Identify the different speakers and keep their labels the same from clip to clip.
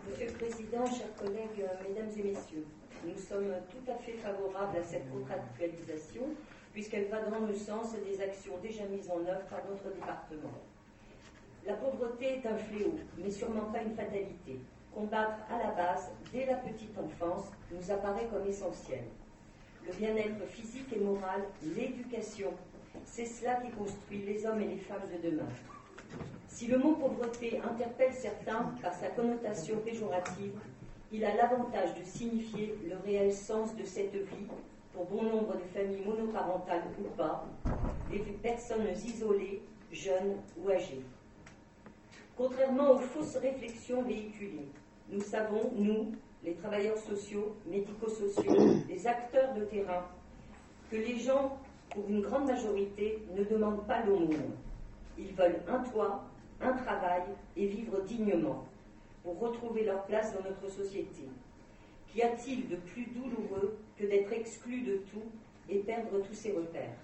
Speaker 1: Monsieur le Président, chers collègues, mesdames et messieurs, nous sommes tout à fait favorables à cette contractualisation puisqu'elle va dans le sens des actions déjà mises en œuvre par notre département. La pauvreté est un fléau, mais sûrement pas une fatalité. Combattre à la base, dès la petite enfance, nous apparaît comme essentiel. Le bien-être physique et moral, l'éducation, c'est cela qui construit les hommes et les femmes de demain. Si le mot pauvreté interpelle certains par sa connotation péjorative, il a l'avantage de signifier le réel sens de cette vie pour bon nombre de familles monoparentales ou pas, des personnes isolées, jeunes ou âgées. Contrairement aux fausses réflexions véhiculées, nous savons, nous, les travailleurs sociaux, médico-sociaux, les acteurs de terrain, que les gens, pour une grande majorité, ne demandent pas l'aumône. Ils veulent un toit, un travail et vivre dignement pour retrouver leur place dans notre société. Qu'y a-t-il de plus douloureux que d'être exclu de tout et perdre tous ses repères?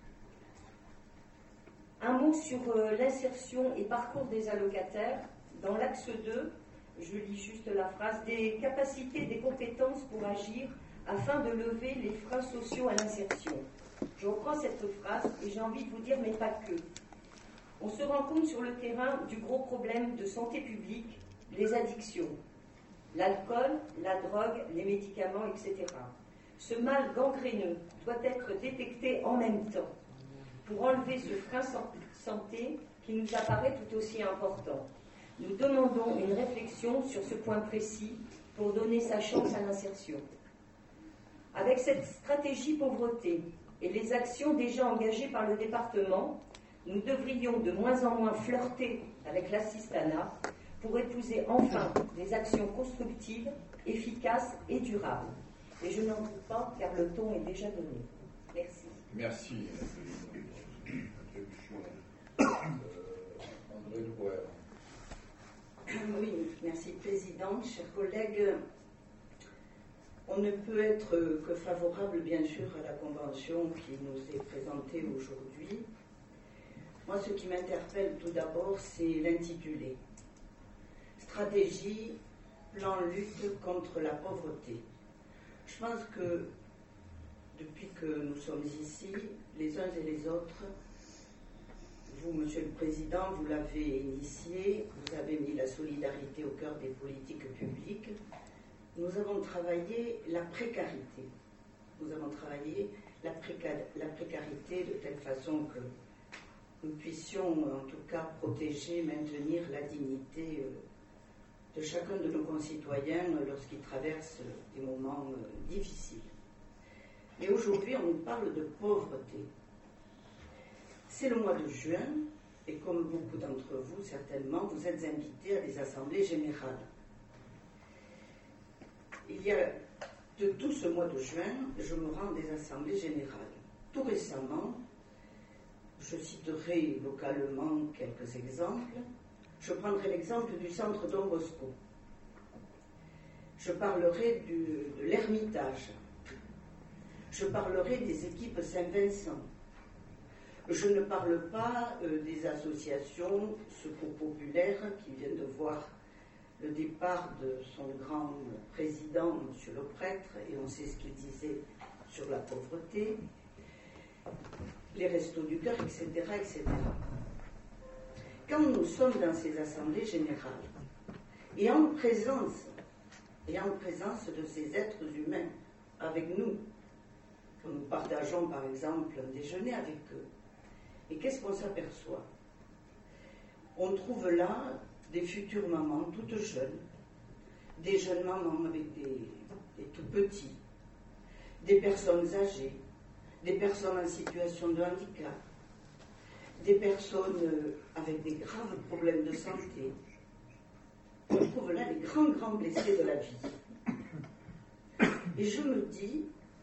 Speaker 1: Un mot sur l'insertion et parcours des allocataires. Dans l'axe 2, je lis juste la phrase, des capacités, des compétences pour agir afin de lever les freins sociaux à l'insertion. Je reprends cette phrase et j'ai envie de vous dire, mais pas que. On se rend compte sur le terrain du gros problème de santé publique, les addictions, l'alcool, la drogue, les médicaments, etc. Ce mal gangréneux doit être détecté en même temps pour enlever ce frein santé qui nous apparaît tout aussi important. Nous demandons une réflexion sur ce point précis pour donner sa chance à l'insertion. Avec cette stratégie pauvreté et les actions déjà engagées par le département, nous devrions de moins en moins flirter avec l'assistanat pour épouser enfin des actions constructives, efficaces et durables. Et je n'en doute pas car le ton est déjà donné. Merci.
Speaker 2: Merci. André Louer.
Speaker 3: Oui, merci Présidente, chers collègues. On ne peut être que favorable, bien sûr, à la convention qui nous est présentée aujourd'hui. Moi, ce qui m'interpelle tout d'abord, c'est l'intitulé. Stratégie, plan lutte contre la pauvreté. Je pense que depuis que nous sommes ici, les uns et les autres, vous, Monsieur le Président, vous l'avez initié, vous avez mis la solidarité au cœur des politiques publiques. Nous avons travaillé la précarité. Nous avons travaillé la précarité de telle façon que nous puissions, en tout cas, protéger, maintenir la dignité de chacun de nos concitoyens lorsqu'ils traversent des moments difficiles. Mais aujourd'hui, on nous parle de pauvreté. C'est le mois de juin, et comme beaucoup d'entre vous, certainement, vous êtes invités à des assemblées générales. Il y a, de tout ce mois de juin, je me rends des assemblées générales. Tout récemment, je citerai localement quelques exemples. Je prendrai l'exemple du centre Don Bosco. Je parlerai de l'Ermitage. Je parlerai des équipes Saint-Vincent. Je ne parle pas des associations Secours Populaire qui viennent de voir le départ de son grand président, M. le Prêtre, et on sait ce qu'il disait sur la pauvreté, les restos du cœur, etc., etc. Quand nous sommes dans ces assemblées générales, et en présence de ces êtres humains avec nous, quand nous partageons par exemple un déjeuner avec eux, et qu'est-ce qu'on s'aperçoit? On trouve là des futures mamans toutes jeunes, des jeunes mamans avec des tout petits, des personnes âgées, des personnes en situation de handicap, des personnes avec des graves problèmes de santé. On trouve là les grands blessés de la vie. Et je me dis,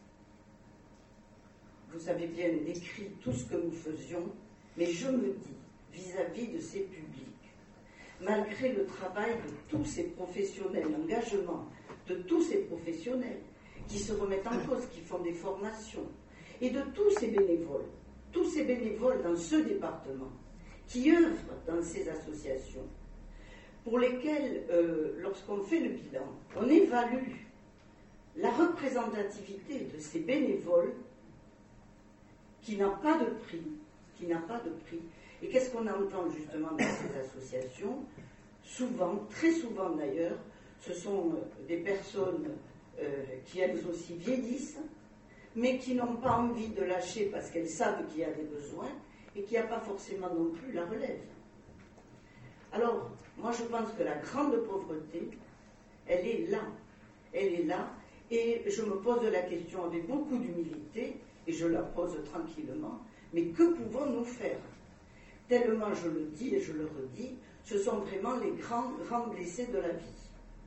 Speaker 3: vous avez bien décrit tout ce que nous faisions, mais je me dis, vis-à-vis de ces publics, malgré le travail de tous ces professionnels, l'engagement de tous ces professionnels qui se remettent en cause, qui font des formations, et de tous ces bénévoles dans ce département, qui œuvrent dans ces associations, pour lesquels, lorsqu'on fait le bilan, on évalue la représentativité de ces bénévoles qui n'a pas de prix, Et qu'est-ce qu'on entend justement dans ces associations? Souvent, très souvent d'ailleurs, ce sont des personnes qui elles aussi vieillissent, mais qui n'ont pas envie de lâcher parce qu'elles savent qu'il y a des besoins et qu'il n'y a pas forcément non plus la relève. Alors, moi je pense que la grande pauvreté, elle est là, et je me pose la question avec beaucoup d'humilité, et je la pose tranquillement, mais que pouvons-nous faire? Tellement, je le dis et je le redis, ce sont vraiment les grands blessés de la vie.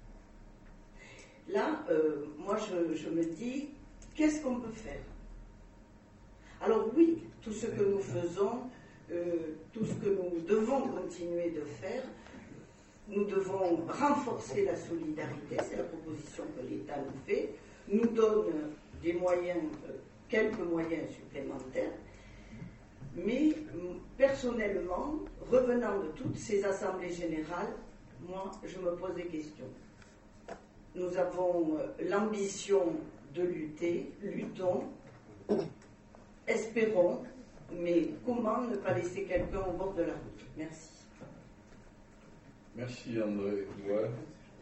Speaker 3: Là, moi je me dis, qu'est-ce qu'on peut faire? Alors oui, tout ce que nous faisons, tout ce que nous devons continuer de faire, nous devons renforcer la solidarité, c'est la proposition que l'État nous fait, nous donne des moyens, quelques moyens supplémentaires, mais personnellement, revenant de toutes ces assemblées générales, moi je me pose des questions. Nous avons l'ambition de lutter, luttons, espérons, mais comment ne pas laisser quelqu'un au bord de la route? Merci.
Speaker 2: Merci André Doual.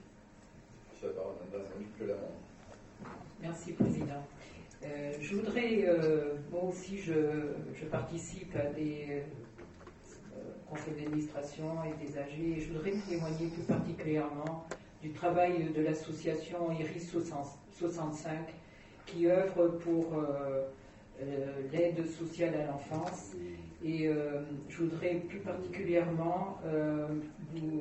Speaker 2: Ça va, Madame Monique Lamont.
Speaker 4: Merci Président. Je voudrais, moi aussi je participe à des conseils d'administration et des AG, et je voudrais témoigner plus particulièrement du travail de l'association Iris 65 qui œuvre pour l'aide sociale à l'enfance, et je voudrais plus particulièrement vous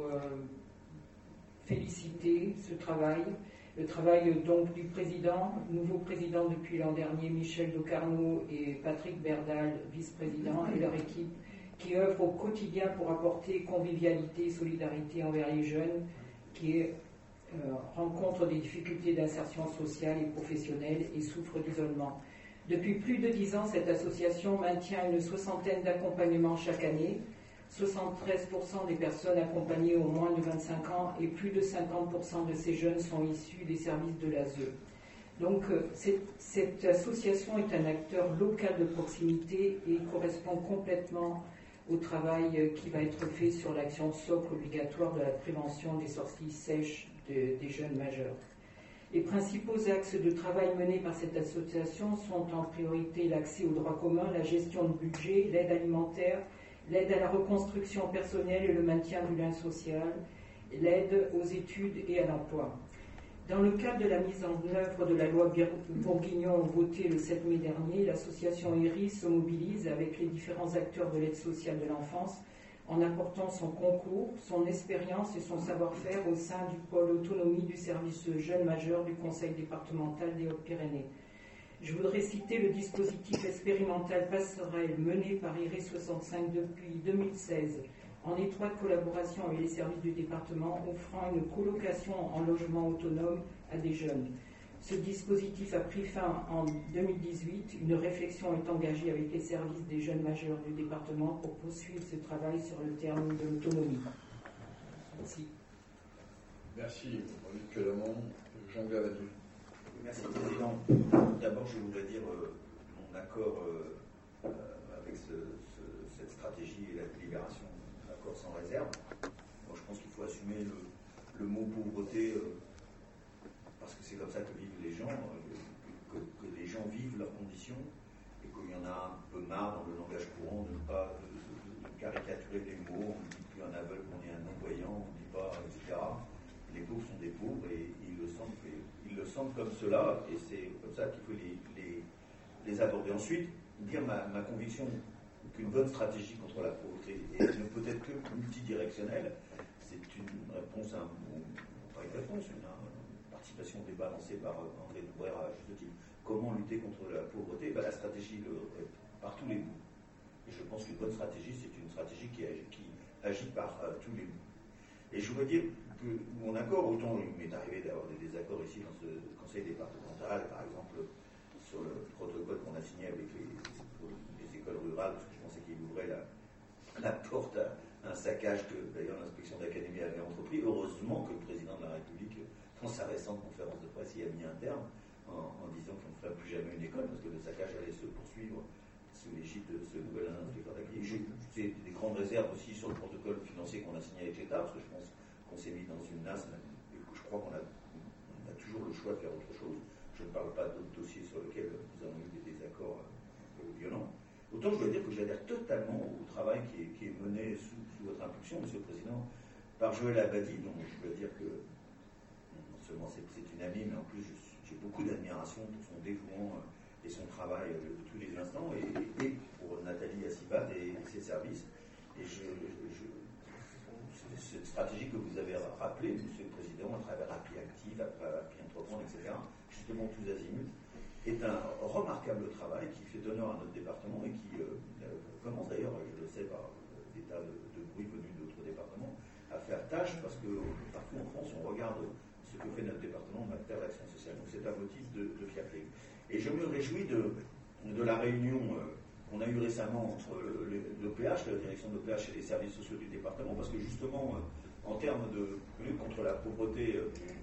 Speaker 4: féliciter ce travail, le travail donc du nouveau président depuis l'an dernier, Michel Docarneau, et Patrick Berdal, vice-président, et leur équipe, qui œuvrent au quotidien pour apporter convivialité et solidarité envers les jeunes qui rencontrent des difficultés d'insertion sociale et professionnelle et souffrent d'isolement. Depuis plus de 10 ans, cette association maintient une soixantaine d'accompagnements chaque année. 73% des personnes accompagnées ont moins de 25 ans et plus de 50% de ces jeunes sont issus des services de l'ASE. Donc cette association est un acteur local de proximité et correspond complètement au travail qui va être fait sur l'action socle obligatoire de la prévention des sorties sèches des jeunes majeurs. Les principaux axes de travail menés par cette association sont en priorité l'accès aux droits communs, la gestion de budget, l'aide alimentaire, l'aide à la reconstruction personnelle et le maintien du lien social, l'aide aux études et à l'emploi. Dans le cadre de la mise en œuvre de la loi Bourguignon votée le 7 mai dernier, l'association Iris se mobilise avec les différents acteurs de l'aide sociale de l'enfance en apportant son concours, son expérience et son savoir-faire au sein du pôle autonomie du service jeunes majeurs du Conseil départemental des Hautes-Pyrénées. Je voudrais citer le dispositif expérimental Passerelle mené par Iris 65 depuis 2016, en étroite collaboration avec les services du département, offrant une colocation en logement autonome à des jeunes. Ce dispositif a pris fin en 2018. Une réflexion est engagée avec les services des jeunes majeurs du département pour poursuivre ce travail sur le terme de l'autonomie. Merci.
Speaker 2: Merci, Monique Lamont. Jean Gavadou.
Speaker 5: Merci, Président. D'abord, je voudrais dire mon accord avec cette stratégie et la délibération, accord sans réserve. Moi, je pense qu'il faut assumer le mot pauvreté parce que c'est comme ça que vivent les gens, que les gens vivent leurs conditions, et qu'il y en a un peu marre dans le langage courant de ne pas caricaturer les mots. On ne dit plus un aveugle qu'on est un non-voyant, on ne dit pas, etc. Les pauvres sont des pauvres et ils le sentent comme cela, et c'est comme ça qu'il faut les aborder. Ensuite, dire ma conviction qu'une bonne stratégie contre la pauvreté ne peut être que multidirectionnelle. C'est une réponse à une participation au débat lancé par André Doual à juste titre. Comment lutter contre la pauvreté? La stratégie par tous les bouts. Et je pense qu'une bonne stratégie, c'est une stratégie qui agit par tous les bouts. Et je voudrais dire que mon accord, autant il m'est arrivé d'avoir des désaccords ici dans ce conseil départemental, par exemple sur le protocole qu'on a signé avec les écoles rurales, parce que je pensais qu'il ouvrait la porte à un saccage que d'ailleurs l'inspection d'académie avait entrepris. Heureusement que le président de la République, dans sa récente conférence de presse, y a mis un terme en disant qu'on ne ferait plus jamais une école parce que le saccage allait se poursuivre sous l'égide de ce nouvel inspecteur d'académie. J'ai des grandes réserves aussi sur le protocole financier qu'on a signé avec l'État, parce que je pense qu'on s'est mis dans une nasse et que je crois qu'on a toujours le choix de faire autre chose. Je ne parle pas d'autres dossiers sur lesquels nous avons eu des désaccords un peu violents. Autant je dois dire que j'adhère totalement au travail qui est mené sous votre impulsion, Monsieur le Président, par Joël Abadi, dont je dois dire que non seulement c'est une amie, mais en plus j'ai beaucoup d'admiration pour son dévouement et son travail de tous les instants, et pour Nathalie Assibad et ses services. Et cette stratégie que vous avez rappelée, Monsieur le Président, à travers Appli Active, à travers Appli Entreprendre, etc., justement tous azimuts, est un remarquable travail qui fait honneur à notre département et qui commence d'ailleurs, je le sais par des tas de bruits venus d'autres départements, à faire tâche parce que partout en France on regarde ce que fait notre département en matière d'action sociale. Donc c'est un motif de fierté. Et je me réjouis de la réunion qu'on a eue récemment entre l'OPH, la direction de l'OPH et les services sociaux du département, parce que justement en termes de lutte contre la pauvreté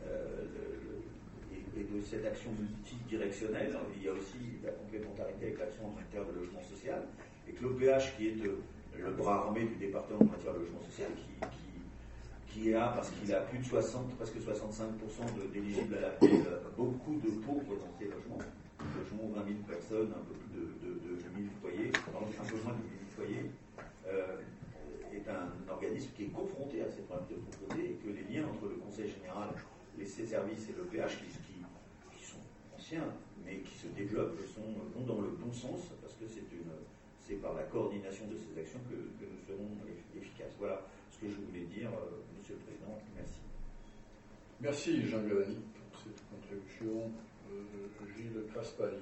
Speaker 5: et de cette action multidirectionnelle, il y a aussi la complémentarité avec l'action en matière de logement social, et que l'OPH, qui est le bras armé du département en matière de logement social, qui a, parce qu'il a plus de 60, presque 65% d'éligibles à l'appel, beaucoup de pauvres dans ces logements, 20 000 personnes, un peu plus de 1000 foyers, un peu moins de 1000 foyers, est un organisme qui est confronté à ces problèmes de pauvreté, et que les liens entre le Conseil général, ses services et l'OPH, qui sont anciens, mais qui se développent, vont dans le bon sens, parce que c'est par la coordination de ces actions que nous serons efficaces. Voilà ce que je voulais dire, Monsieur le Président. Merci.
Speaker 2: Merci Jean Gavani pour cette contribution. Gilles Craspari.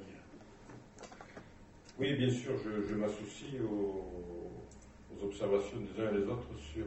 Speaker 6: Oui, bien sûr, je m'associe aux observations des uns et des autres sur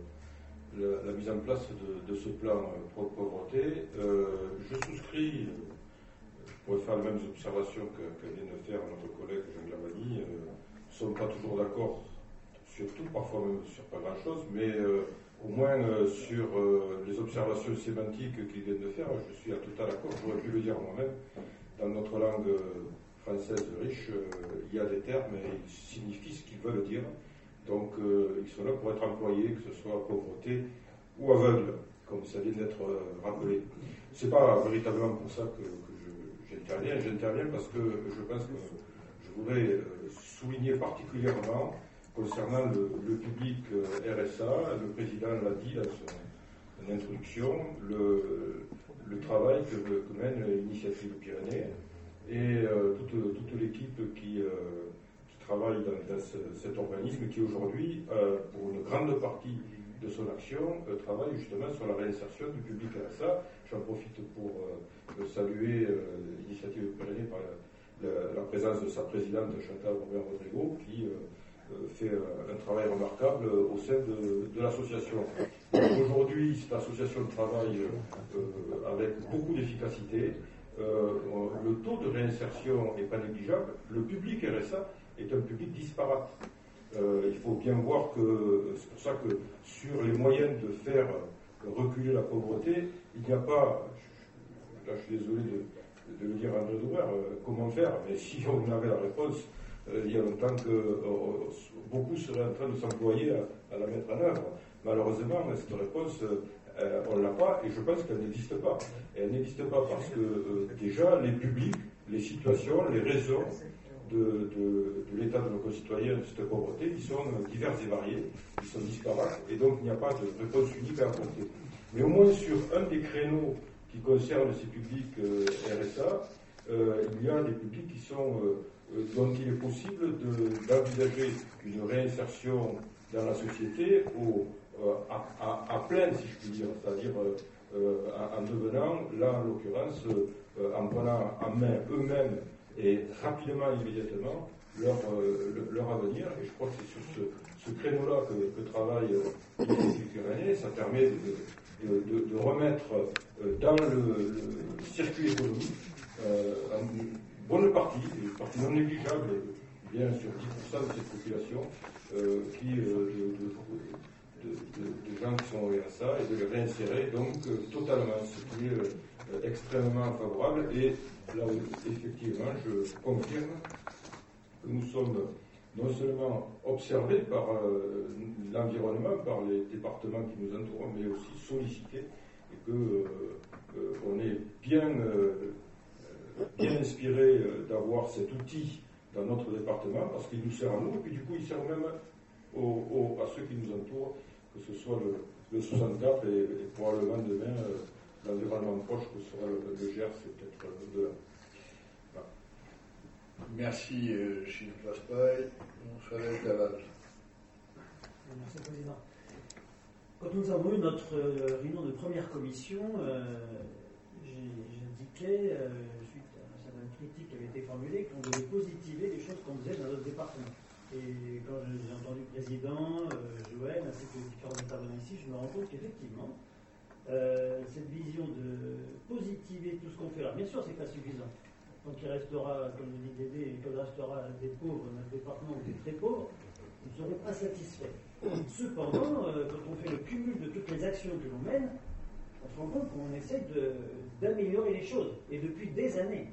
Speaker 6: la mise en place de ce plan pro-pauvreté. Je souscris, je pourrais faire les mêmes observations que vient de faire notre collègue Jean Gavani. Nous ne sommes pas toujours d'accord sur tout, parfois même sur pas grand-chose, mais au moins sur les observations sémantiques qu'il vient de faire, je suis à total accord. J'aurais pu le dire moi-même. Dans notre langue française riche, il y a des termes et ils signifient ce qu'ils veulent dire. Donc ils sont là pour être employés, que ce soit pauvreté ou aveugle, comme ça vient d'être rappelé. C'est pas véritablement pour ça que j'interviens. J'interviens parce que je pense que je voudrais souligner particulièrement concernant le public RSA, le président l'a dit dans son introduction, le travail que mène l'Initiative Pyrénées et toute l'équipe qui travaille dans cet organisme qui aujourd'hui, pour une grande partie de son action, travaille justement sur la réinsertion du public RSA. J'en profite pour saluer l'Initiative Pyrénées par la présence de sa présidente Chantal Robert-Rodrigo qui fait un travail remarquable au sein de l'association. Aujourd'hui, cette association travaille avec beaucoup d'efficacité. Le taux de réinsertion n'est pas négligeable. Le public RSA est un public disparate. Il faut bien voir que c'est pour ça que sur les moyens de faire reculer la pauvreté, il n'y a pas, là je suis désolé de le dire à André Doumer, comment faire, mais si on avait la réponse, il y a longtemps que beaucoup seraient en train de s'employer à la mettre en œuvre. Malheureusement, cette réponse, on ne l'a pas et je pense qu'elle n'existe pas. Et elle n'existe pas parce que déjà, les publics, les situations, les raisons de l'état de nos concitoyens, de cette pauvreté, ils sont divers et variés, ils sont disparates et donc il n'y a pas de réponse unique à apporter. Mais au moins sur un des créneaux qui concerne ces publics RSA, il y a des publics qui sont dont il est possible d'envisager une réinsertion dans la société à plein, si je puis dire, c'est-à-dire en devenant, là en l'occurrence, en prenant en main eux-mêmes et rapidement, immédiatement, leur avenir. Et je crois que c'est sur ce créneau-là que travaille l'Institut Pyrénées. Ça permet de remettre dans le circuit économique une bonne partie, une partie non négligeable, bien sur 10% de cette population, qui de gens qui sont au RSA et de les réinsérer donc totalement, ce qui est extrêmement favorable. Et là, effectivement, je confirme que nous sommes non seulement observés par l'environnement, par les départements qui nous entourent, mais aussi sollicités, et qu'on est bien inspiré d'avoir cet outil dans notre département, parce qu'il nous sert à nous, et puis du coup il sert même à ceux qui nous entourent, que ce soit le 64 et probablement demain l'environnement proche que sera le Gers et peut-être au-delà. Voilà.
Speaker 2: Merci Gilles Raspail. Frédéric Laval.
Speaker 7: Merci Président. Quand nous avons eu notre réunion de première commission, j'indiquais, suite à un certain critique qui avait été formulée, qu'on devait positiver les choses qu'on faisait dans notre département. Et quand j'ai entendu le président, Joël, ainsi que les différents intervenants ici, je me rends compte qu'effectivement, cette vision de positiver tout ce qu'on fait là, bien sûr, c'est pas suffisant. Tant qu'il restera, comme le dit Dédé, qu'il restera des pauvres dans notre département ou des très pauvres, nous ne serons pas satisfaits. Cependant, quand on fait le cumul de toutes les actions que l'on mène, on se rend compte qu'on essaie d'améliorer les choses. Et depuis des années.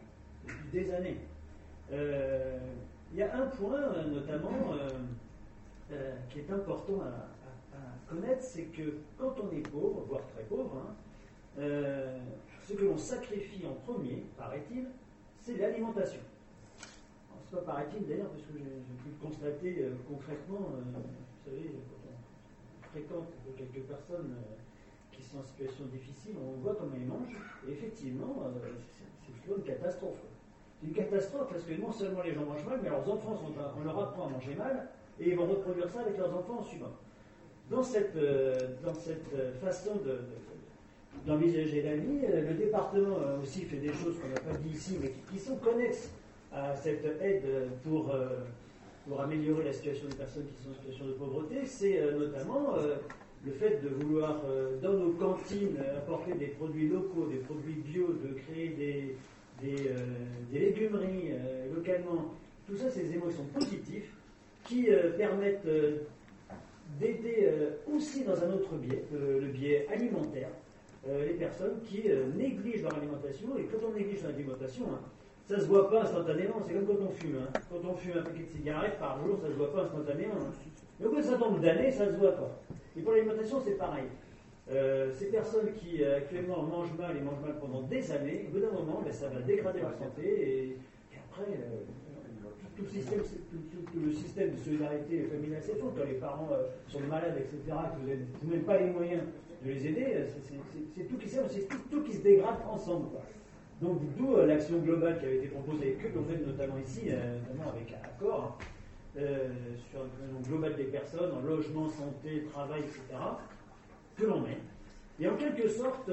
Speaker 7: Il y a un point, notamment, qui est important à connaître, c'est que quand on est pauvre, voire très pauvre, ce que l'on sacrifie en premier, paraît-il, c'est l'alimentation. C'est pas paraît-il d'ailleurs, parce que j'ai pu le constater concrètement, vous savez, quand on fréquente quelques personnes qui sont en situation difficile, on voit comment ils mangent, et effectivement, c'est plutôt une catastrophe. C'est une catastrophe parce que non seulement les gens mangent mal, mais leurs enfants, on leur apprend à manger mal, et ils vont reproduire ça avec leurs enfants en suivant. Dans cette façon d'envisager la vie, le département aussi fait des choses qu'on n'a pas dit ici, mais qui sont connexes à cette aide pour améliorer la situation des personnes qui sont en situation de pauvreté. C'est notamment le fait de vouloir, dans nos cantines, apporter des produits locaux, des produits bio, de créer des légumeries localement. Tout ça, c'est des émotions positives qui permettent d'aider aussi dans un autre biais, le biais alimentaire, les personnes qui négligent leur alimentation. Et quand on néglige l'alimentation, ça ne se voit pas instantanément. C'est comme quand on fume. Quand on fume un paquet de cigarettes par jour, ça ne se voit pas instantanément. Mais au bout d'un certain nombre d'années, ça ne se voit pas. Et pour l'alimentation, c'est pareil. Ces personnes qui actuellement mangent mal et mangent mal pendant des années, au bout d'un moment, ça va dégrader leur santé. Et après, tout le système de solidarité familiale s'effondre. Quand les parents sont malades, etc., que vous n'avez même pas les moyens de les aider, c'est tout qui se dégrade ensemble, quoi. Donc d'où l'action globale qui avait été proposée, que l'on fait notamment ici, notamment avec Accor, sur l'action globale des personnes, en logement, santé, travail, etc., que l'on met. Et en quelque sorte,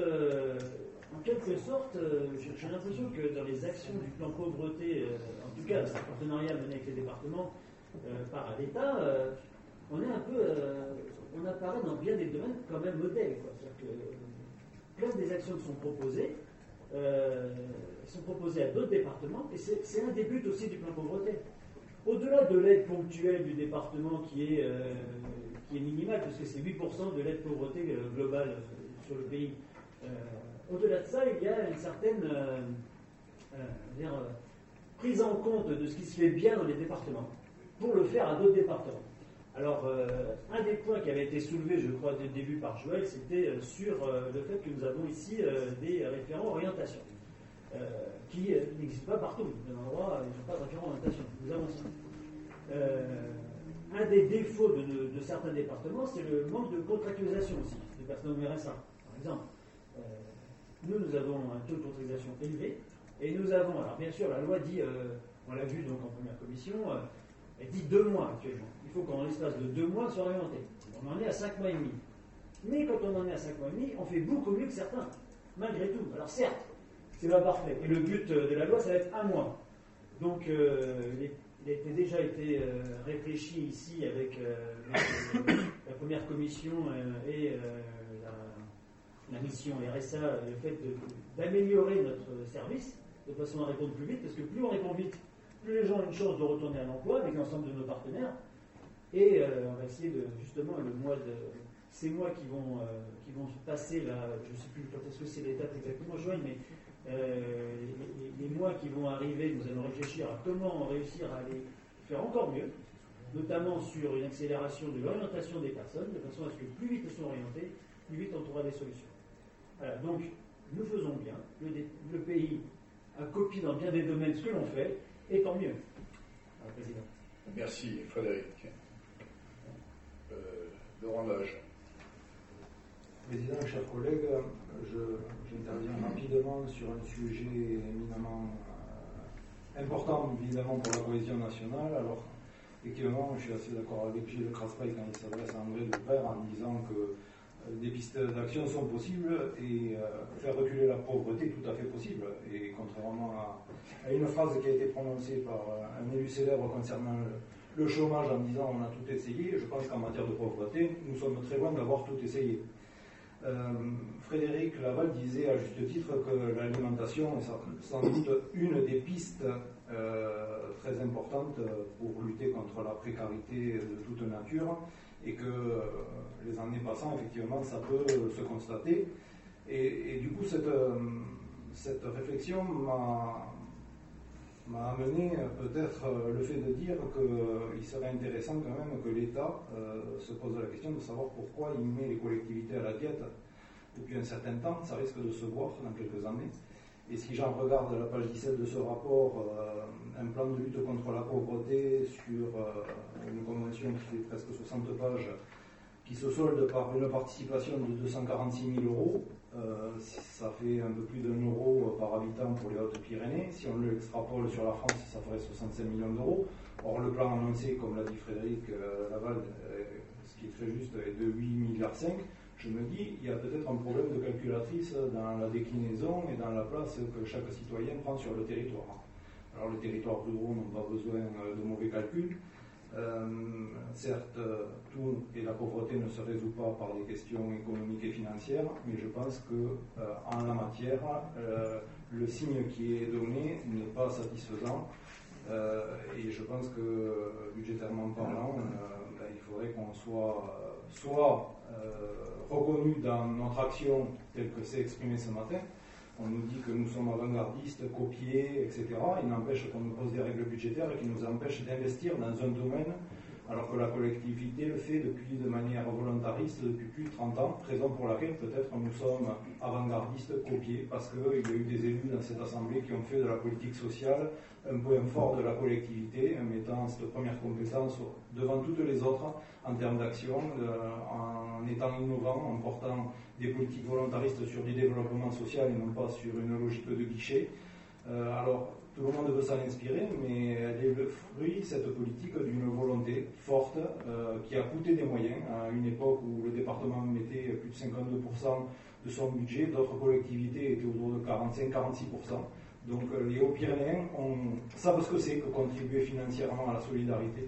Speaker 7: j'ai l'impression que dans les actions du plan pauvreté, en tout cas, ce partenariat mené avec les départements par l'État, on est un peu, on apparaît dans bien des domaines quand même modèles, quoi. C'est-à-dire que plein des actions sont proposées à d'autres départements, et c'est un des buts aussi du plan pauvreté. Au-delà de l'aide ponctuelle du département qui est minimale, parce que c'est 8% de l'aide pauvreté globale sur le pays, au-delà de ça, il y a une certaine prise en compte de ce qui se fait bien dans les départements pour le faire à d'autres départements. Alors, un des points qui avait été soulevé, je crois, dès le début par Joël, c'était sur le fait que nous avons ici des référents orientation, qui n'existent pas partout. Dans l'endroit, ils n'ont pas de référents orientation. Nous avons ça. Un des défauts de certains départements, c'est le manque de contractualisation aussi, des personnes au RSA, par exemple. Nous avons un taux de contractualisation élevé, et nous avons, alors bien sûr, la loi dit, on l'a vu donc en première commission, elle dit 2 mois actuellement. Il faut qu'en l'espace de 2 mois soit orienté. On en est à 5 mois et demi. Mais quand on en est à 5 mois et demi, on fait beaucoup mieux que certains, malgré tout. Alors certes, c'est pas parfait. Et le but de la loi, ça va être 1 mois. Donc il a déjà été réfléchi ici avec la première commission et la mission RSA, le fait d'améliorer notre service de façon à répondre plus vite, parce que plus on répond vite, plus les gens ont une chance de retourner à l'emploi avec l'ensemble de nos partenaires. Et on va essayer justement le mois ces mois qui vont passer, là, je ne sais plus quand est-ce que c'est les dates exactement, Joanne, mais les mois qui vont arriver, nous allons réfléchir à comment réussir à les faire encore mieux, notamment sur une accélération de l'orientation des personnes, de façon à ce que plus vite elles sont orientées, plus vite on trouvera des solutions. Voilà, donc nous faisons bien, le pays a copié dans bien des domaines ce que l'on fait, et tant mieux. Alors, Président.
Speaker 2: Merci Frédéric. Laurent Lage.
Speaker 8: Président, chers collègues, j'interviens rapidement sur un sujet éminemment important, évidemment, pour la cohésion nationale. Alors, effectivement, je suis assez d'accord avec Gilles Craspail quand il s'adresse à André Lepère en disant que des pistes d'action sont possibles et faire reculer la pauvreté est tout à fait possible. Et contrairement à une phrase qui a été prononcée par un élu célèbre concernant le chômage en disant on a tout essayé, je pense qu'en matière de pauvreté, nous sommes très loin d'avoir tout essayé. Frédéric Laval disait à juste titre que l'alimentation est sans doute une des pistes très importantes pour lutter contre la précarité de toute nature et que les années passant, effectivement, ça peut se constater. Et du coup, cette réflexion m'a amené peut-être le fait de dire qu'il serait intéressant quand même que l'État se pose la question de savoir pourquoi il met les collectivités à la diète depuis un certain temps. Ça risque de se voir dans quelques années. Et si j'en regarde la page 17 de ce rapport, un plan de lutte contre la pauvreté sur une convention qui fait presque 60 pages, qui se solde par une participation de 246 000 euros, ça fait un peu plus d'€1 par habitant pour les Hautes-Pyrénées. Si on l'extrapole sur la France, ça ferait 65 millions d'euros. Or, le plan annoncé, comme l'a dit Frédéric Laval, ce qui est très juste, est de 8,5 milliards. Je me dis, il y a peut-être un problème de calculatrice dans la déclinaison et dans la place que chaque citoyen prend sur le territoire. Alors, les territoires ruraux n'ont pas besoin de mauvais calculs. Certes, tout et la pauvreté ne se résout pas par des questions économiques et financières, mais je pense que en la matière, le signe qui est donné n'est pas satisfaisant. Et je pense que, budgétairement parlant, il faudrait qu'on soit reconnu dans notre action telle que c'est exprimé ce matin. On nous dit que nous sommes avant-gardistes, copiés, etc. Il n'empêche qu'on nous pose des règles budgétaires qui nous empêchent d'investir dans un domaine, alors que la collectivité le fait de manière volontariste depuis plus de 30 ans, raison pour laquelle peut-être nous sommes avant-gardistes, copiés, parce qu'il y a eu des élus dans cette assemblée qui ont fait de la politique sociale un point fort de la collectivité, en mettant cette première compétence devant toutes les autres en termes d'action, en étant innovant, en portant des politiques volontaristes sur du développement social et non pas sur une logique de guichet. Alors, tout le monde veut s'en inspirer, mais elle est le fruit, cette politique, d'une volonté forte qui a coûté des moyens. À une époque où le département mettait plus de 52% de son budget, d'autres collectivités étaient autour de 45-46%. Donc les Hauts-Pyrénéens savent ce que c'est que contribuer financièrement à la solidarité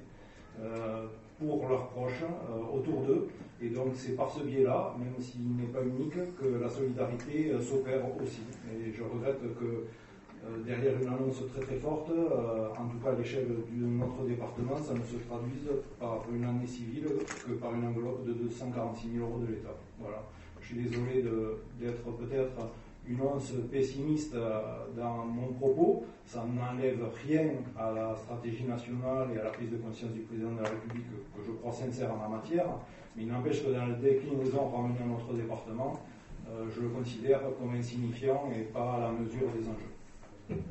Speaker 8: pour leurs proches, autour d'eux. Et donc c'est par ce biais-là, même s'il n'est pas unique, que la solidarité s'opère aussi. Et je regrette que derrière une annonce très très forte, en tout cas à l'échelle de notre département, ça ne se traduise par une année civile que par une enveloppe de 246 000 euros de l'État. Voilà. Je suis désolé d'être peut-être une once pessimiste dans mon propos. Ça n'enlève rien à la stratégie nationale et à la prise de conscience du président de la République que je crois sincère en la matière, mais il n'empêche que dans la déclinaison ramenée à notre département, je le considère comme insignifiant et pas à la mesure des enjeux.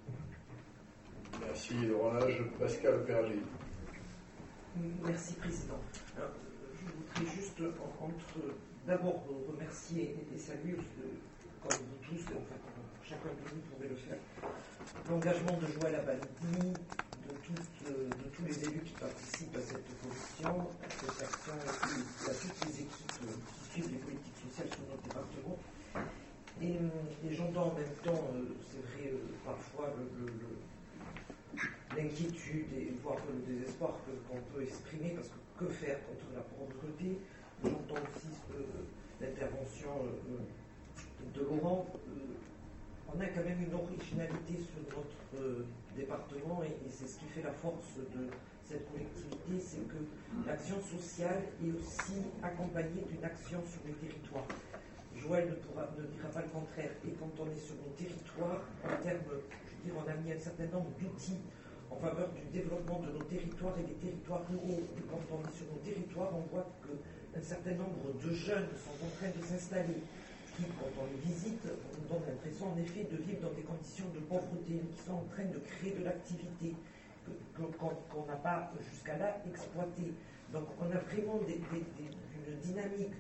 Speaker 2: Merci Laurent Lage. Pascal Pergy.
Speaker 4: Merci Président. Alors, je voudrais juste d'abord remercier et saluer, comme vous tous, en fait, chacun de vous pouvez le faire, l'engagement de Joël Abaldi, de tous les élus qui participent à cette commission, à cette action, et à toutes les équipes qui suivent les politiques sociales sur notre département. Et j'entends en même temps, c'est vrai, parfois l'inquiétude et voire le désespoir qu'on peut exprimer, parce que faire contre la pauvreté. J'entends aussi l'intervention de Laurent.
Speaker 9: on a quand même une originalité sur notre département et c'est ce qui fait la force de cette collectivité, c'est que l'action sociale est aussi accompagnée d'une action sur les territoires. Joël ne dira pas le contraire. Et quand on est sur nos territoires, en termes, je veux dire, on a mis un certain nombre d'outils en faveur du développement de nos territoires et des territoires ruraux. Et quand on est sur nos territoires, on voit qu'un certain nombre de jeunes sont en train de s'installer, qui, quand on les visite, on nous donne l'impression, en effet, de vivre dans des conditions de pauvreté, qui sont en train de créer de l'activité qu'on n'a pas jusqu'à là exploité. Donc on a vraiment une dynamique,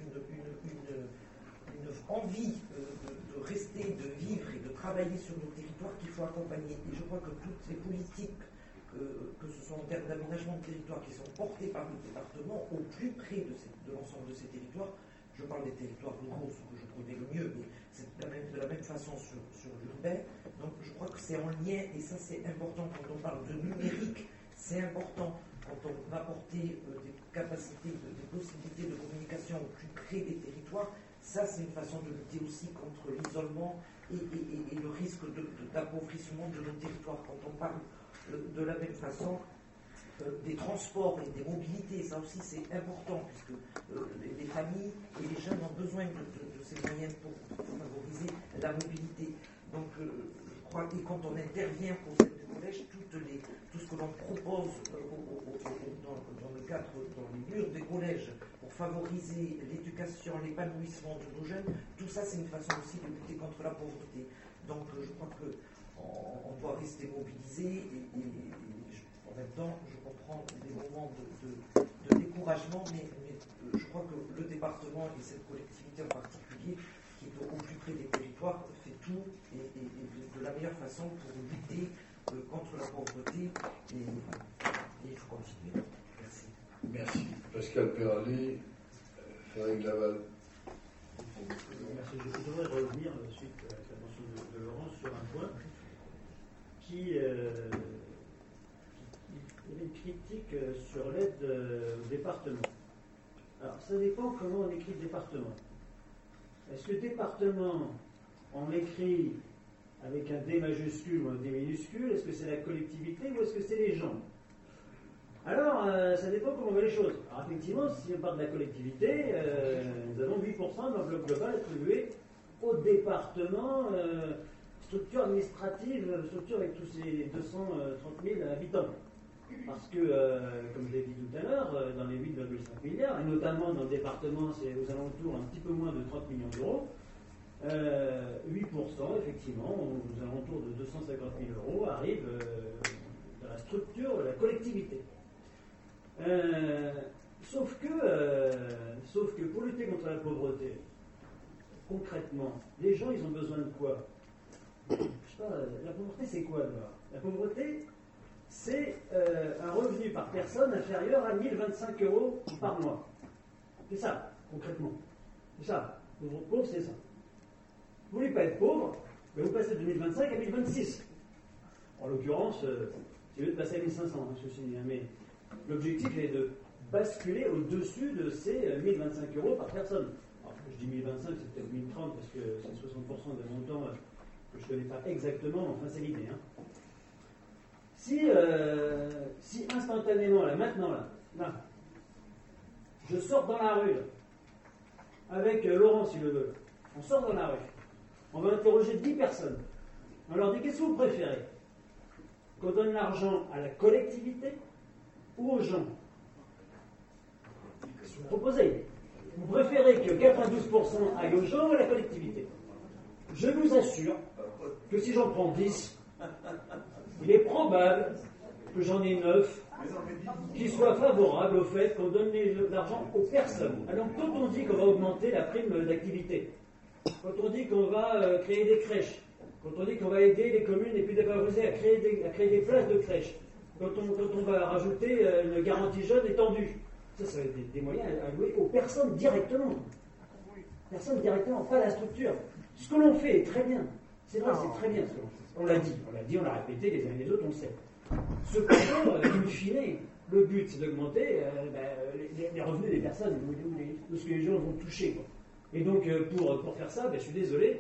Speaker 9: une envie de rester, de vivre et de travailler sur nos territoires qu'il faut accompagner. Et je crois que toutes ces politiques, que ce soit en termes d'aménagement de territoire, qui sont portées par le département au plus près de l'ensemble de ces territoires, je parle des territoires ruraux, ce que je connais le mieux, mais c'est de la même façon sur l'urbain. Donc je crois que c'est en lien, et ça c'est important quand on parle de numérique, c'est important quand on va apporter des capacités, des possibilités de communication au plus près des territoires. Ça c'est une façon de lutter aussi contre l'isolement et le risque d'appauvrissement de nos territoires. Quand on parle de la même façon des transports et des mobilités, ça aussi c'est important, puisque les familles et les jeunes ont besoin de ces moyens pour favoriser la mobilité. Donc je crois que quand on intervient pour cette collège, tout ce que l'on propose dans le cadre, dans les murs des collèges, pour favoriser l'éducation, l'épanouissement de nos jeunes, tout ça c'est une façon aussi de lutter contre la pauvreté. Donc je crois qu'on doit rester mobilisé et en même temps, je comprends des moments de découragement, mais je crois que le département et cette collectivité en particulier, qui est au plus près des territoires, fait tout et de la meilleure façon pour lutter contre la pauvreté. Et il faut continuer. Merci.
Speaker 2: Merci. Pascal Perralli, Frédéric Laval.
Speaker 7: Merci. Je voudrais revenir suite à l'intervention de Laurent sur un point qui une critique sur l'aide au département. Alors, ça dépend comment on écrit département. Est-ce que département, on l'écrit avec un D majuscule ou un D minuscule? Est-ce que c'est la collectivité ou est-ce que c'est les gens? Alors, ça dépend comment on voit les choses. Alors, effectivement, si on parle de la collectivité, nous avons 8% de l'enveloppe globale attribuée au département, structure administrative, structure avec tous ces 230 000 habitants. Parce que, comme je l'ai dit tout à l'heure, dans les 8,5 milliards, et notamment dans le département, c'est aux alentours un petit peu moins de 30 millions d'euros, 8%, effectivement, aux alentours de 250 000 euros, arrivent dans la structure de la collectivité. Sauf que pour lutter contre la pauvreté, concrètement, les gens, ils ont besoin de quoi? Je sais pas, la pauvreté, c'est quoi d'abord? La pauvreté, c'est un revenu par personne inférieur à 1025 euros par mois. C'est ça, concrètement. C'est ça. Pauvre, c'est ça. Vous ne voulez pas être pauvre, mais vous passez de 1025 à 1026. En l'occurrence, c'est mieux de passer à 1500, hein, ceci, mais l'objectif est de basculer au-dessus de ces 1025 euros par personne. Alors, je dis 1025, c'est peut-être 1030 parce que c'est 60% d'un montant que je ne connais pas exactement, mais enfin c'est l'idée. Hein. Si instantanément, là, maintenant, là, je sors dans la rue, là, avec Laurent, si le veut, on sort dans la rue, on va interroger 10 personnes. On leur dit, qu'est-ce que vous préférez? Qu'on donne l'argent à la collectivité ou aux gens? Qu'est-ce que vous proposez? Vous préférez que 92% aillent aux gens ou à la collectivité? Je vous assure que si j'en prends 10, il est probable que j'en ai 9 qui soient favorables au fait qu'on donne l'argent aux personnes. Alors quand on dit qu'on va augmenter la prime d'activité, quand on dit qu'on va créer des crèches, quand on dit qu'on va aider les communes les plus défavorisées à créer des places de crèches, quand on va rajouter une garantie jeune étendue, ça va être des moyens alloués aux personnes directement. Personnes directement, pas la structure. Ce que l'on fait est très bien. C'est vrai, c'est très bien ce que l'on fait. On l'a dit, on l'a répété les uns et les autres, on sait. Cependant, in fine, le but c'est d'augmenter les revenus des personnes, de ce que les gens vont toucher. Quoi. Et donc, pour faire ça, je suis désolé,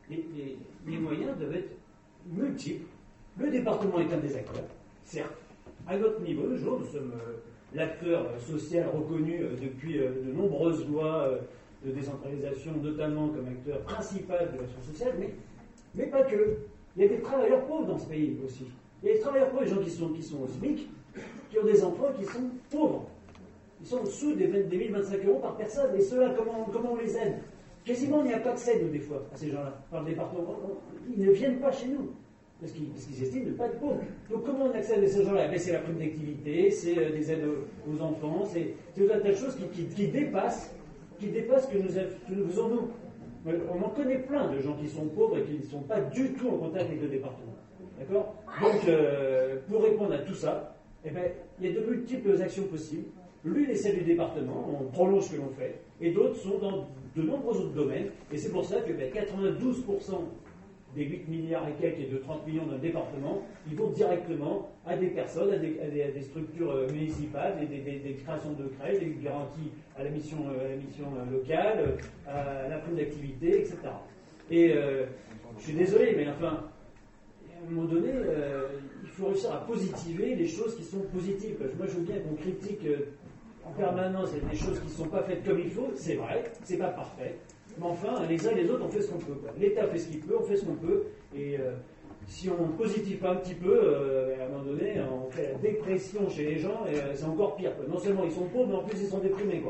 Speaker 7: les moyens doivent être multiples. Le département est un des acteurs, certes. À notre niveau, nous sommes l'acteur social reconnu depuis de nombreuses lois de décentralisation, notamment comme acteur principal de l'action sociale, mais pas que. Il y a des travailleurs pauvres dans ce pays aussi. Il y a des travailleurs pauvres, des gens qui sont au SMIC, qui ont des emplois qui sont pauvres. Ils sont au-dessous des 1025 € par personne. Et ceux-là, comment on les aide? Quasiment, il n'y a pas de CED des fois à ces gens-là, par le département. Ils ne viennent pas chez nous, parce qu'ils estiment ne pas être pauvres. Donc comment on accède à ces gens-là? C'est la prime d'activité, c'est des aides aux enfants, c'est tout un tas de choses qui dépassent ce que nous faisons nous. On en connaît plein de gens qui sont pauvres et qui ne sont pas du tout en contact avec le département. D'accord? Donc, pour répondre à tout ça, il y a de multiples actions possibles. L'une est celle du département, on prolonge ce que l'on fait, et d'autres sont dans de nombreux autres domaines. Et c'est pour ça que 92% des 8 milliards et quelques et de 30 millions d'un département, ils vont directement à des personnes, à des structures municipales, des créations de crèches, des garanties à la mission locale, à la prime d'activité, etc. Et je suis désolé, mais enfin, à un moment donné, il faut réussir à positiver les choses qui sont positives. Moi, je veux bien qu'on critique en permanence des choses qui ne sont pas faites comme il faut, c'est vrai, c'est pas parfait. Mais enfin, les uns et les autres, on fait ce qu'on peut. L'État fait ce qu'il peut, on fait ce qu'on peut. Et si on ne positive pas un petit peu, à un moment donné, on fait la dépression chez les gens, et c'est encore pire. Non seulement ils sont pauvres, mais en plus ils sont déprimés.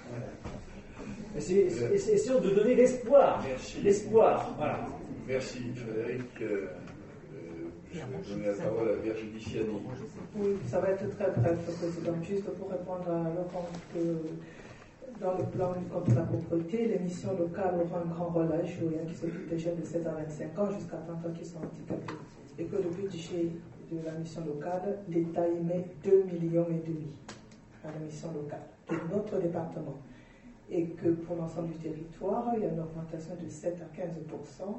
Speaker 7: Essayons de donner l'espoir.
Speaker 2: Merci.
Speaker 7: L'espoir, voilà.
Speaker 2: Merci Frédéric. Je vais donner la parole à Virginie Ciani.
Speaker 10: Oui, ça va être très bref, Président. Juste pour répondre à Laurent, que dans le plan contre la pauvreté, les missions locales auront un grand rôle à jouer, qui s'occupent des jeunes de 7 à 25 ans jusqu'à 30 ans qui sont handicapés. Et que le budget de la mission locale, l'État y met 2,5 millions à la mission locale de notre département. Et que pour l'ensemble du territoire, il y a une augmentation de 7 à 15%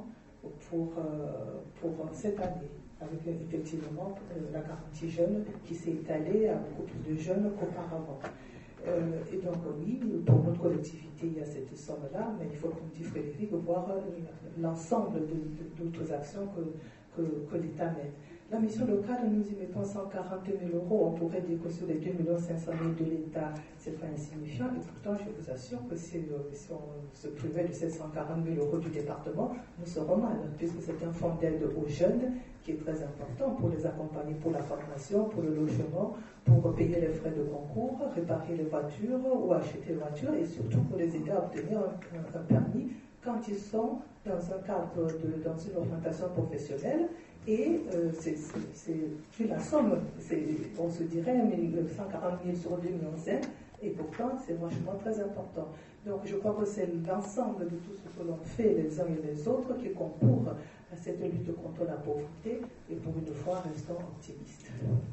Speaker 10: pour cette année, avec effectivement la garantie jeune qui s'est étalée à beaucoup plus de jeunes qu'auparavant. Et donc oui, pour notre collectivité, il y a cette somme-là, mais il faut, comme dit Frédéric, voir l'ensemble d'autres actions que l'État mène. La mission locale, nous y mettons 140 000 €. On pourrait dire que sur les 2 500 000 de l'État, ce n'est pas insignifiant. Et pourtant, je vous assure que si on se privait de ces 140 000 € du département, nous serons mal, puisque c'est un fonds d'aide aux jeunes qui est très important pour les accompagner pour la formation, pour le logement, pour payer les frais de concours, réparer les voitures ou acheter une voiture, et surtout pour les aider à obtenir un permis quand ils sont dans un cadre, dans une orientation professionnelle. Et c'est plus la somme, on se dirait 140 000 sur 2,5 millions, et pourtant c'est franchement très important. Donc je crois que c'est l'ensemble de tout ce que l'on fait les uns et les autres qui concourent à cette lutte contre la pauvreté, et pour une fois, restons optimistes.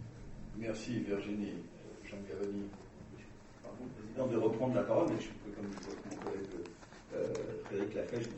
Speaker 2: Merci Virginie. Jean Gavani.
Speaker 5: Pardon, Président, de reprendre la parole, mais je peux, comme mon collègue Frédéric l'a fait,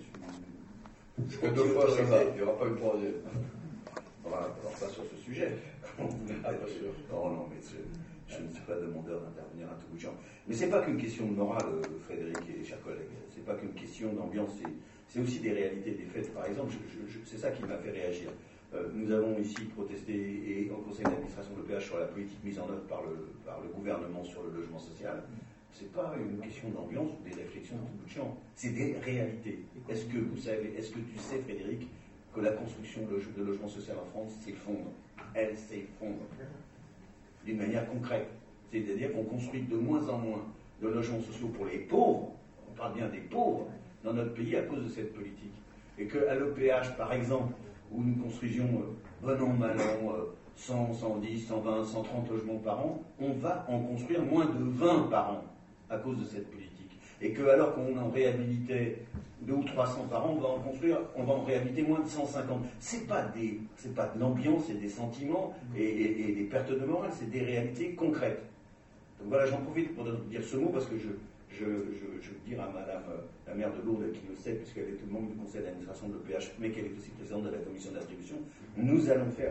Speaker 2: je fais 2 fois, ça va, il n'y aura pas une troisième.
Speaker 5: Voilà, alors pas sur ce sujet.
Speaker 2: Ah, bien sûr.
Speaker 5: Non, mais je ne suis pas demandeur d'intervenir à tout bout de champ. Mais ce n'est pas qu'une question de morale, Frédéric et chers collègues. Ce n'est pas qu'une question d'ambiance, c'est aussi des réalités, des faits. Par exemple, c'est ça qui m'a fait réagir. Nous avons ici protesté et en conseil d'administration de l'EPH sur la politique mise en œuvre par le gouvernement sur le logement social. Ce n'est pas une question d'ambiance ou des réflexions de tout bout de champ. C'est des réalités. Est-ce que tu sais, Frédéric, que la construction de logement social en France s'effondre? Elle s'effondre d'une manière concrète. C'est-à-dire qu'on construit de moins en moins de logements sociaux pour les pauvres, on parle bien des pauvres, dans notre pays à cause de cette politique. Et qu'à l'EPH, par exemple, où nous construisions bon an, mal an, 100, 110, 120, 130 logements par an, on va en construire moins de 20 par an à cause de cette politique. Et que alors qu'on en réhabilitait 200 ou 300 par an, on va en réhabiliter moins de 150. C'est pas de l'ambiance, c'est des sentiments et des pertes de morale, c'est des réalités concrètes. Donc voilà, j'en profite pour dire ce mot parce que je veux dire à Madame la maire de Lourdes, qui le sait, puisqu'elle est membre du conseil d'administration de l'EPH, mais qu'elle est aussi présidente de la commission d'attribution, nous allons faire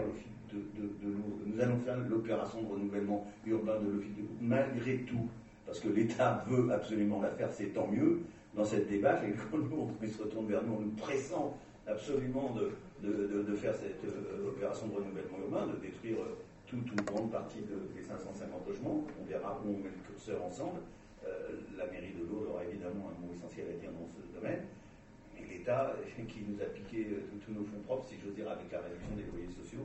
Speaker 5: nous allons faire l'opération de renouvellement urbain de l'office de Lourdes, malgré tout, parce que l'État veut absolument la faire, c'est tant mieux dans cette débâcle, et quand il se retourne vers nous en nous pressant absolument de faire cette opération de renouvellement urbain, de détruire toute ou grande partie des 550 logements. On verra où on met le curseur ensemble. La mairie de Lourdes aura évidemment un mot essentiel à dire dans ce domaine. Et l'État, qui nous a piqué tous nos fonds propres, si j'ose dire, avec la réduction des loyers sociaux,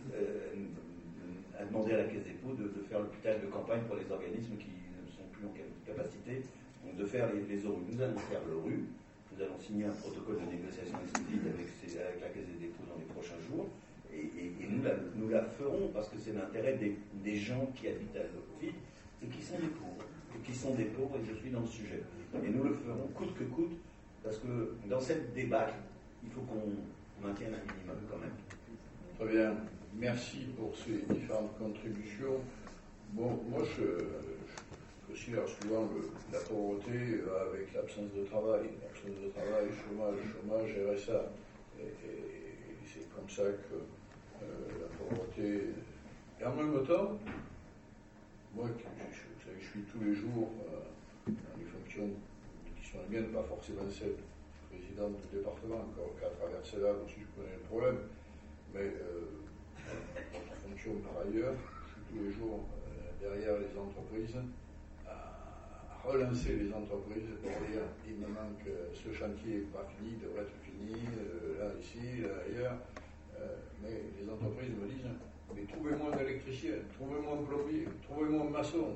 Speaker 5: a demandé à la Caisse des dépôts de faire l'hôpital de campagne pour les organismes qui ne sont plus en capacité donc de faire les ORU. Nous allons faire l'ORU. Nous allons signer un protocole de négociation exclusive avec la Caisse des dépôts dans les prochains jours. Et nous la ferons parce que c'est l'intérêt des gens qui habitent à Lourdes et qui sont des pauvres. Et je suis dans le sujet. Et nous le ferons coûte que coûte, parce que dans cette débâcle, il faut qu'on maintienne un minimum quand même.
Speaker 2: Très bien. Merci pour ces différentes contributions. Bon, moi, je considère souvent la pauvreté avec l'absence de travail. L'absence de travail, chômage, RSA. Et c'est comme ça que la pauvreté... Et en même temps, moi, vous savez, je suis tous les jours dans les fonctions qui sont les miennes, pas forcément celles du président du département, encore qu'à travers cela aussi je connais le problème, mais notre fonction par ailleurs, je suis tous les jours derrière les entreprises, à relancer les entreprises pour dire il me manque ce chantier n'est pas fini, devrait être fini, là, ici, là, ailleurs, mais les entreprises me disent mais trouvez-moi un électricien, trouvez-moi un plombier, trouvez-moi un maçon,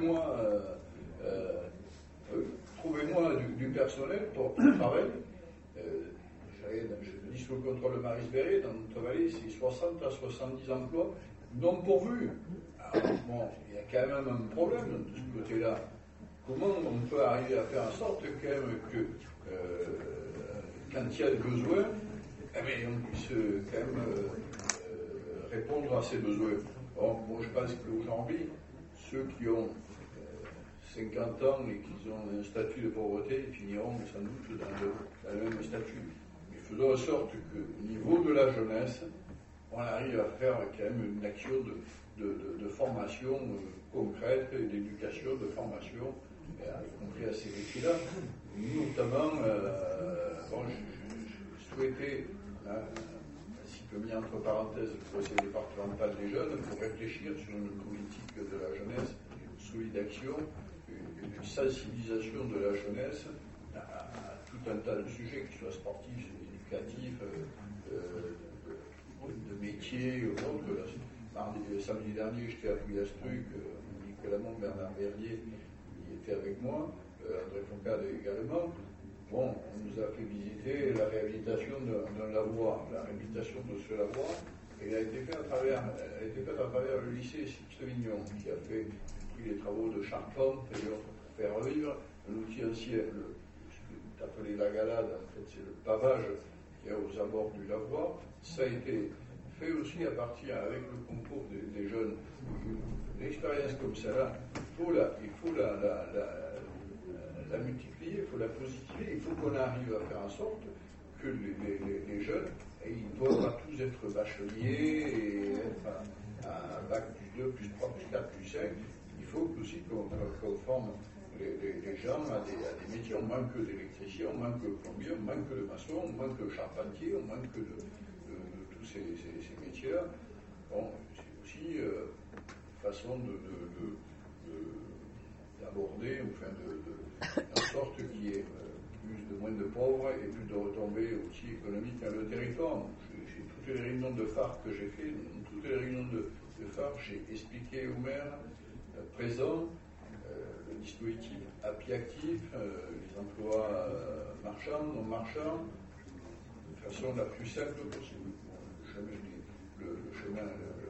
Speaker 2: trouvez-moi du personnel pour travailler. Je dis sous le contrôle de Maryse Berrier, dans notre vallée, c'est 60 à 70 emplois non pourvus. Alors, bon, il y a quand même un problème de ce côté-là. Comment on peut arriver à faire en sorte quand même que quand il y a besoin, on puisse quand même répondre à ces besoins. Bon, moi je pense qu'aujourd'hui, ceux qui ont 50 ans et qui ont un statut de pauvreté finiront sans doute dans le même statut. Mais faisons en sorte qu'au niveau de la jeunesse, on arrive à faire quand même une action de formation concrète, d'éducation, de formation, y compris à ces métiers-là. Notamment, je souhaitais... mis entre parenthèses le conseil départemental des jeunes pour réfléchir sur une politique de la jeunesse solide d'action, une sensibilisation de la jeunesse à tout un tas de sujets, qu'ils soient sportifs, éducatifs, de métiers ou autres. Samedi dernier, j'étais à Puyastruc, Nicolas Mont, Bernard Verrier, il était avec moi, André Foncade également. Bon, on nous a fait visiter la réhabilitation d'un lavoir, la réhabilitation de ce lavoir, et elle a été faite à travers le lycée Sixte-Vignon, qui a fait les travaux de charpente et autres pour faire revivre un outil ancien, ce que appelé la galade, en fait c'est le pavage qu'il y a aux abords du lavoir. Ça a été fait aussi à partir, avec le concours des jeunes. Une expérience comme celle-là, il faut la multiplier, il faut la positiver, il faut qu'on arrive à faire en sorte que les jeunes, et ils doivent pas tous être bacheliers et être à bac plus 2, plus 3, plus 4, plus 5. Il faut aussi qu'on forme les gens à des métiers. On manque d'électriciens, on manque de plombiers, on manque de maçons, on manque de charpentiers, on manque de tous ces métiers-là. Bon, c'est aussi une façon d'aborder, enfin en sorte qu'il y ait moins de pauvres et plus de retombées aussi économiques dans le territoire. J'ai toutes les réunions de phare que j'ai fait, dans toutes les réunions de phare, j'ai expliqué aux maires présents le dispositif API actif, les emplois marchands, non marchands, de façon la plus simple possible. Le chemin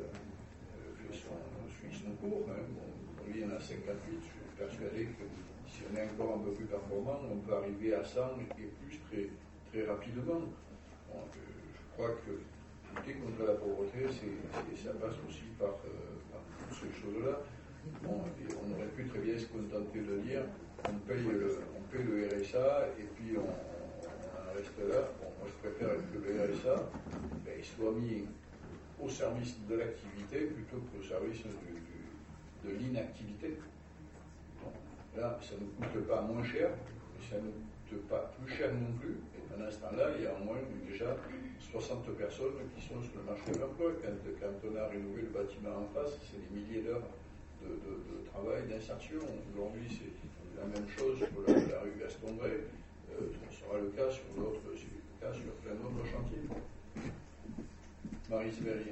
Speaker 2: suit son cours. Il y en a 58, je suis persuadé que si on est encore un peu plus performant, on peut arriver à 100 et plus très, très rapidement. Bon, je crois que lutter contre la pauvreté, ça passe aussi par toutes ces choses-là. Bon, on aurait pu très bien se contenter de dire on paye le RSA et puis on en reste là. Bon, moi je préfère que le RSA il soit mis au service de l'activité plutôt qu'au service de l'inactivité. Bon, là, ça ne nous coûte pas moins cher, mais ça nous coûte pas plus cher non plus. Et pendant ce temps-là, il y a au moins déjà 60 personnes qui sont sur le marché de l'emploi. Quand on a rénové le bâtiment en face, c'est des milliers d'heures de travail, d'insertion. Aujourd'hui, c'est la même chose pour la rue Gaston-Bray. Ce sera le cas sur plein d'autres chantiers. Marie Séverier.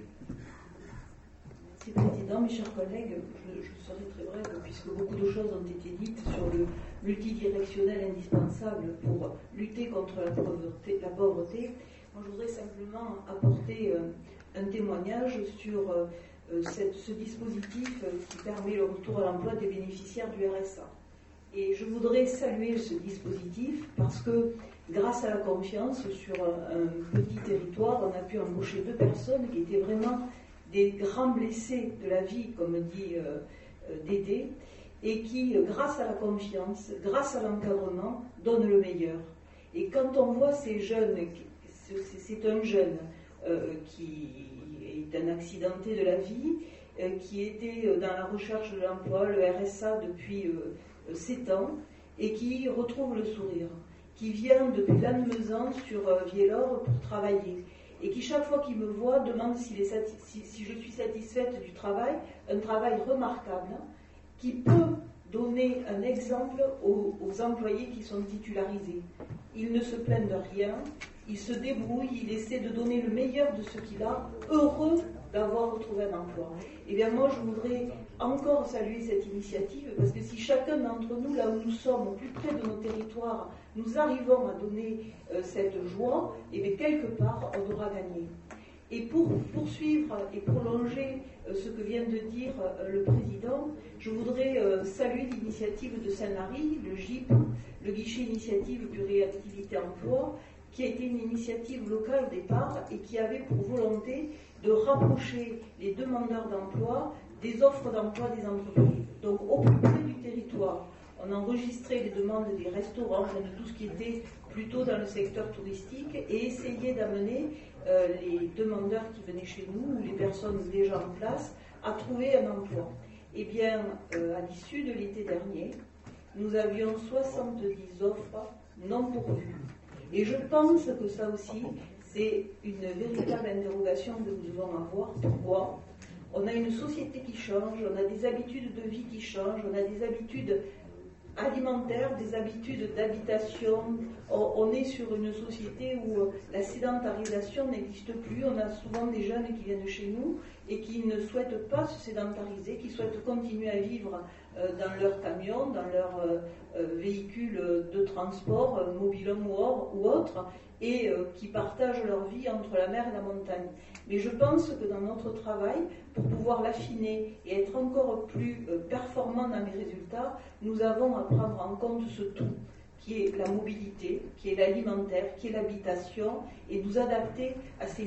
Speaker 11: Merci Président, mes chers collègues, je serai très brève puisque beaucoup de choses ont été dites sur le multidirectionnel indispensable pour lutter contre la pauvreté. Moi, je voudrais simplement apporter un témoignage sur ce dispositif qui permet le retour à l'emploi des bénéficiaires du RSA. Et je voudrais saluer ce dispositif parce que grâce à la confiance sur un petit territoire, on a pu embaucher 2 personnes qui étaient vraiment des grands blessés de la vie, comme dit Dédé, et qui, grâce à la confiance, grâce à l'encadrement, donnent le meilleur. Et quand on voit ces jeunes, c'est un jeune qui est un accidenté de la vie, qui était dans la recherche de l'emploi, le RSA depuis 7 ans, et qui retrouve le sourire, qui vient depuis Lannemezan sur Viellore pour travailler, et qui chaque fois qu'il me voit demande si je suis satisfaite du travail, un travail remarquable, qui peut donner un exemple aux employés qui sont titularisés. Il ne se plaint de rien, il se débrouille, il essaie de donner le meilleur de ce qu'il a, heureux d'avoir retrouvé un emploi. Et bien moi, je voudrais encore saluer cette initiative, parce que si chacun d'entre nous, là où nous sommes, au plus près de nos territoires, nous arrivons à donner cette joie, et bien quelque part, on aura gagné. Et pour poursuivre et prolonger ce que vient de dire le Président, je voudrais saluer l'initiative de Saint-Lary, le GIP, le guichet initiative du réactivité emploi, qui a été une initiative locale au départ et qui avait pour volonté de rapprocher les demandeurs d'emploi des offres d'emploi des entreprises. Donc au plus près du territoire, on enregistrait les demandes des restaurants, de tout ce qui était plutôt dans le secteur touristique, et essayait d'amener les demandeurs qui venaient chez nous, ou les personnes déjà en place, à trouver un emploi. Eh bien, à l'issue de l'été dernier, nous avions 70 offres non pourvues. Et je pense que ça aussi, c'est une véritable interrogation que nous devons avoir. Pourquoi ? On a une société qui change, on a des habitudes de vie qui changent, on a des habitudes alimentaires, des habitudes d'habitation. On est sur une société où la sédentarisation n'existe plus. On a souvent des jeunes qui viennent chez nous et qui ne souhaitent pas se sédentariser, qui souhaitent continuer à vivre dans leur camion, dans leur véhicule de transport, mobil-homme ou autre, et qui partagent leur vie entre la mer et la montagne. Mais je pense que dans notre travail, pour pouvoir l'affiner et être encore plus performant dans les résultats, nous avons à prendre en compte ce tout, qui est la mobilité, qui est l'alimentaire, qui est l'habitation, et nous adapter à ces